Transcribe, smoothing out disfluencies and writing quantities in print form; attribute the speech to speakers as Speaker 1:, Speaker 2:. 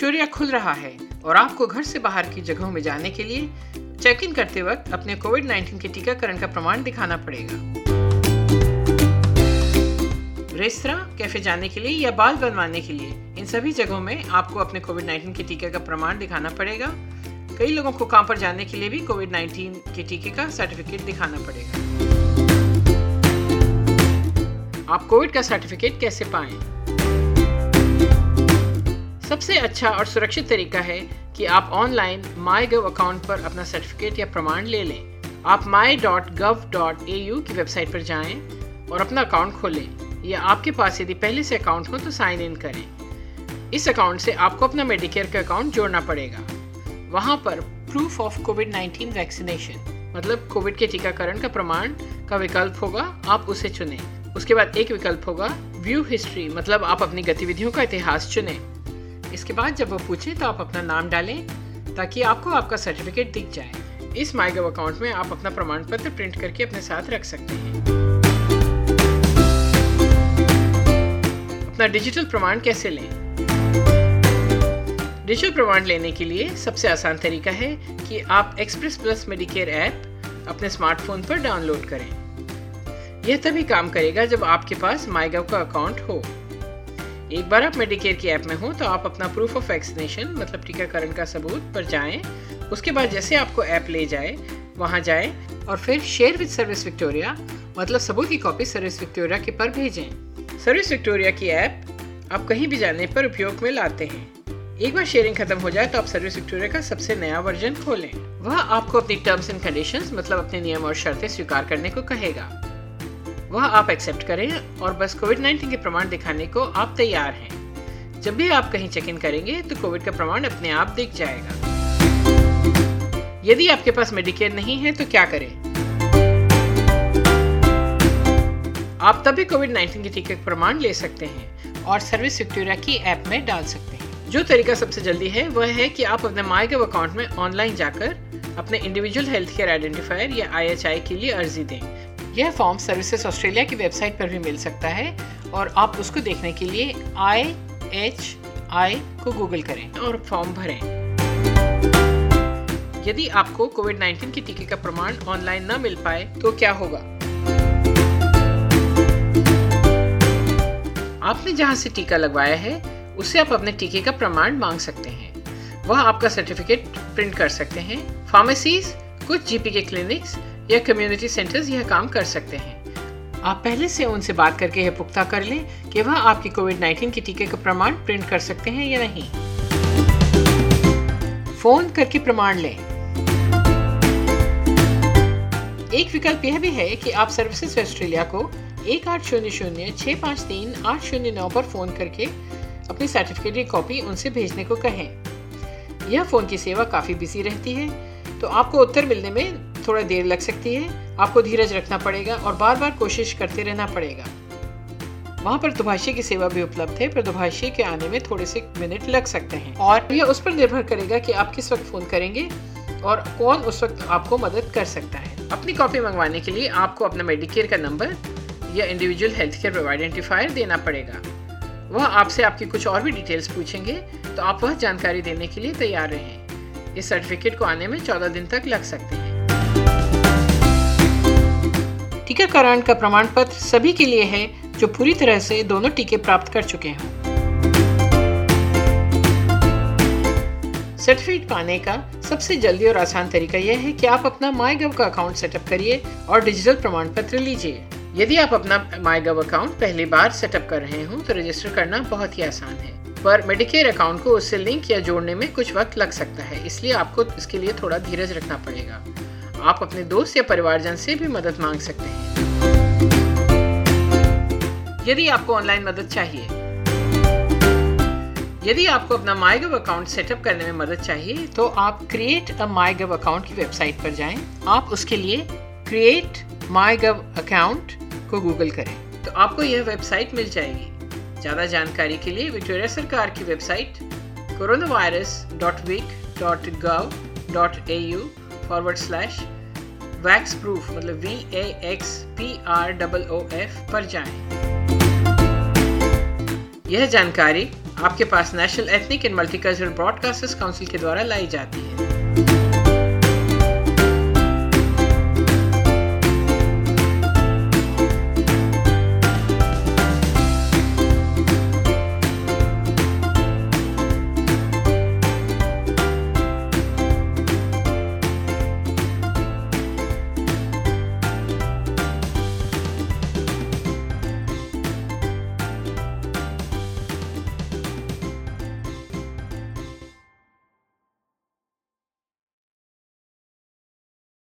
Speaker 1: Victoria खुल रहा है और आपको घर से बाहर की जगहों में जाने के लिए चेक इन करते वक्त अपने कोविड-19 के टीकाकरण का प्रमाण दिखाना पड़ेगा। रेस्तरां, कैफे जाने के लिए या बाल बनवाने के लिए इन सभी जगहों में आपको अपने कोविड-19 के टीके का प्रमाण दिखाना पड़ेगा। कई लोगों को काम पर जाने के लिए भी कोविड-19 के टीके का सर्टिफिकेट दिखाना पड़ेगा। आप कोविड का सर्टिफिकेट कैसे पाएं? सबसे अच्छा और सुरक्षित तरीका है कि आप ऑनलाइन MyGov अकाउंट पर अपना सर्टिफिकेट या प्रमाण ले लें। आप my.gov.au की वेबसाइट पर जाएं और अपना अकाउंट खोलें, या आपके पास यदि पहले से अकाउंट हो तो साइन इन करें। इस अकाउंट से आपको अपना मेडिकेयर का अकाउंट जोड़ना पड़ेगा। वहां पर प्रूफ ऑफ कोविड-19 वैक्सीनेशन मतलब कोविड के टीकाकरण का प्रमाण का विकल्प होगा, आप उसे चुनें। उसके बाद एक विकल्प होगा व्यू हिस्ट्री मतलब आप अपनी गतिविधियों का इतिहास चुनें। इसके बाद जब वो पूछे तो आप अपना नाम डालें ताकि आपको आपका सर्टिफिकेट दिख जाए। इस MyGov अकाउंट में आप अपना प्रमाण पत्र प्रिंट करके अपने साथ रख सकते हैं। अपना डिजिटल प्रमाण कैसे लें? डिजिटल प्रमाण लेने के लिए सबसे आसान तरीका है कि आप एक्सप्रेस प्लस मेडिकेयर ऐप अपने स्मार्टफोन पर डाउनलोड करें। यह तभी काम करेगा जब आपके पास MyGov का अकाउंट हो। एक बार आप मेडिकेयर की ऐप में हो तो आप अपना प्रूफ ऑफ वैक्सीनेशन मतलब टीकाकरण का सबूत पर जाएं। उसके बाद जैसे आपको ऐप ले जाए वहां जाएं और फिर शेयर विद सर्विस विक्टोरिया मतलब सबूत की कॉपी सर्विस विक्टोरिया के पर भेजें। सर्विस विक्टोरिया की ऐप आप कहीं भी जाने पर उपयोग में लाते हैं। एक बार शेयरिंग खत्म हो जाए तो आप सर्विस विक्टोरिया का सबसे नया वर्जन खोलें। वह आपको अपनी टर्म्स एंड कंडीशंस मतलब अपने नियम और शर्तें स्वीकार करने को कहेगा। वह आप एक्सेप्ट करें और बस कोविड-19 के प्रमाण दिखाने को आप तैयार हैं। जब भी आप कहीं चेक इन करेंगे तो कोविड का प्रमाण अपने आप दिख जाएगा। यदि आपके पास मेडिकेयर नहीं है तो क्या करें? आप तभी कोविड-19 के टीके का प्रमाण ले सकते हैं और सर्विस विक्टोरिया की ऐप में डाल सकते हैं। जो तरीका सबसे जल्दी है वह है कि आप अपने MyGov अकाउंट में ऑनलाइन जाकर अपने इंडिविजुअल हेल्थ केयर आइडेंटिफायर या IHI के लिए अर्जी दें। यह फॉर्म सर्विसेज ऑस्ट्रेलिया की वेबसाइट पर भी मिल सकता है और आप उसको देखने के लिए IHI को गूगल करें और फॉर्म भरें। यदि आपको कोविड-19 के टीके का प्रमाण ऑनलाइन न मिल पाए तो क्या होगा? आपने जहां से टीका लगवाया है उससे आप अपने टीके का प्रमाण मांग सकते हैं। वह आपका सर्टिफिकेट प्रिंट कर सकते हैं। फार्मेसीज, कुछ GP के क्लिनिक्स या कम्युनिटी सेंटर्स यह काम कर सकते हैं। आप पहले से उनसे बात करके यह पुख्ता कर लें कि वह आपकी कोविड-19 के टीके का प्रमाण प्रिंट कर सकते हैं या नहीं। फोन करके प्रमाण लें। एक विकल्प यह भी है कि आप सर्विसेज ऑस्ट्रेलिया को 1800-653-809 पर फोन करके अपनी सर्टिफिकेट की कॉपी उनसे भेजने को कहें। यह फोन की सेवा काफी बिजी रहती है तो आपको उत्तर मिलने में थोड़ा देर लग सकती है। आपको धीरज रखना पड़ेगा और बार बार कोशिश करते रहना पड़ेगा। वहाँ पर दुभाषी की सेवा भी उपलब्ध है पर दुभाषी के आने में थोड़े से मिनट लग सकते हैं और यह उस पर निर्भर करेगा कि आप किस वक्त फोन करेंगे और कौन उस वक्त आपको मदद कर सकता है। अपनी कॉपी मंगवाने के लिए आपको अपना मेडिकेयर का नंबर या इंडिविजुअल हेल्थ केयर आइडेंटिफायर देना पड़ेगा। वह आपसे आपकी कुछ और भी डिटेल्स पूछेंगे तो आप वह जानकारी देने के लिए तैयार रहें। इस सर्टिफिकेट को आने में 14 दिन तक लग सकते हैं। टीकाकरण का प्रमाण पत्र सभी के लिए है जो पूरी तरह से दोनों टीके प्राप्त कर चुके हों। सर्टिफिकेट पाने का सबसे जल्दी और आसान तरीका यह है कि आप अपना MyGov का अकाउंट सेटअप करिए और डिजिटल प्रमाण पत्र लीजिए। यदि आप अपना MyGov अकाउंट पहली बार सेटअप कर रहे हो तो रजिस्टर करना बहुत ही आसान है, पर मेडिकेयर अकाउंट को उससे लिंक या जोड़ने में कुछ वक्त लग सकता है, इसलिए आपको इसके लिए थोड़ा धीरज रखना पड़ेगा। आप अपने दोस्त या परिवारजन से भी मदद मांग सकते हैं यदि आपको ऑनलाइन मदद चाहिए। यदि आपको अपना MyGov अकाउंट सेटअप करने में मदद चाहिए तो आप क्रिएट अ MyGov अकाउंट की वेबसाइट पर जाएं। आप उसके लिए क्रिएट MyGov अकाउंट को गूगल करें तो आपको यह वेबसाइट मिल जाएगी। ज़्यादा जानकारी के लिए विक्टोरिया सरकार की वेबसाइट coronavirus.vic.au/waxproof मतलब VAXPROOF पर जाएं। यह जानकारी आपके पास national ethnic and multicultural broadcasters council के द्वारा लाई जाती है।